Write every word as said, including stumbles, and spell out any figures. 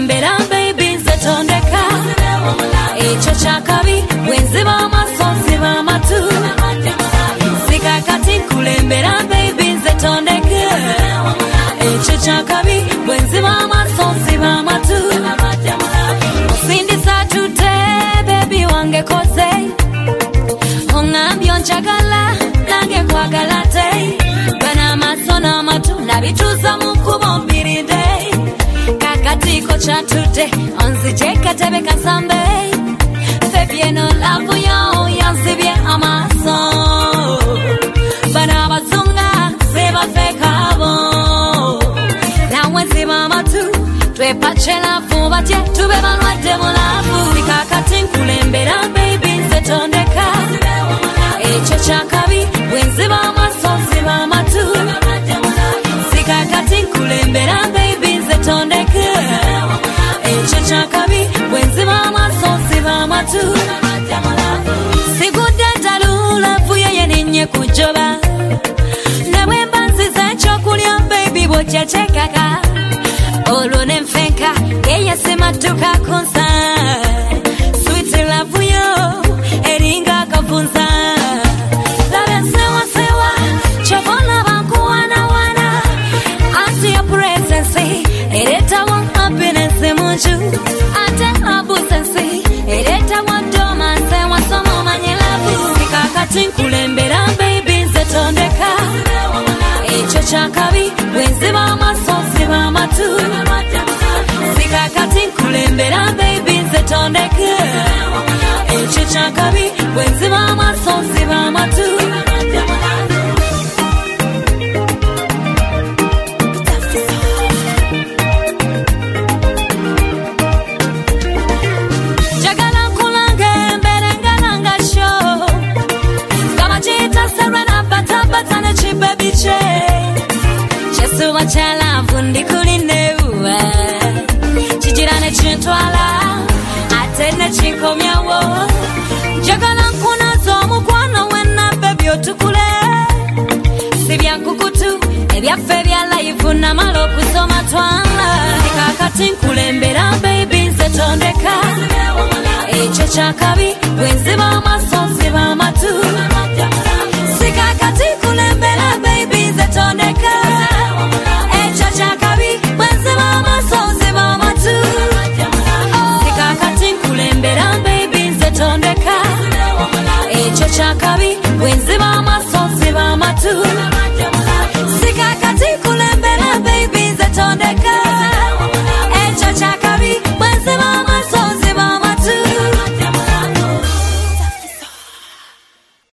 kulembera baby nzetondeka echo chakabi wenziba amasozi bamatu sikakati kulembera baby nzetondeka echo chakabi wenziba amasozi bamatu sindisa tute baby wange koze ongambyo nchagala nange kwagala te bana masona matu nabituza mukubo mbiride kakati kocha tute onzijeka tebe kasambe febieno lavu yo yansibye amaso bana bazunga seba fekabo nawe ziba matu twepachela fuba tye tube balwadde mulavu sikakati kulembera baby nzetondeka echo chakabi wenziba amasozi bamatu sikakati kulembera baby nzetondeka echo chakabi wenziba amasozi bamatu sigudde talula vuye yeninye kujoba nebwemba nziza ekyokulya baby bwokyekekaka olwo nenfenka eyesimatuka kunsa sweet love yo eringa kafunza labe sewa sewa chokola bakuwana wana anti your presence ereta wa happiness munju ate absence ereta wa doma sewa somo manyilabu sikakati kulembera baby nzetondeka echo chakabi wenziba amasozi bamatu sikakati kulembera baby nzetondeka echo chakabi wenziba amasozi bamatu jagala kulanga mberengalanga show kama chita serena bata bata na chibabiche chesu wachala vundi kulinewa chijirane chintwala atene chikomyawo jagala kunazo mukwano wena baby otukule sibya kukutu ebyaffe bya life na malo kusoma twala sikakati kulembera baby nzetondeka echo chakabi wenziba amasozi bamatu sikakati kulembera baby nzetondeka echo chakabi wenziba amasozi bamatu sikakati kulembera baby nzetondeka echo chakabi wenziba amasozi bamatu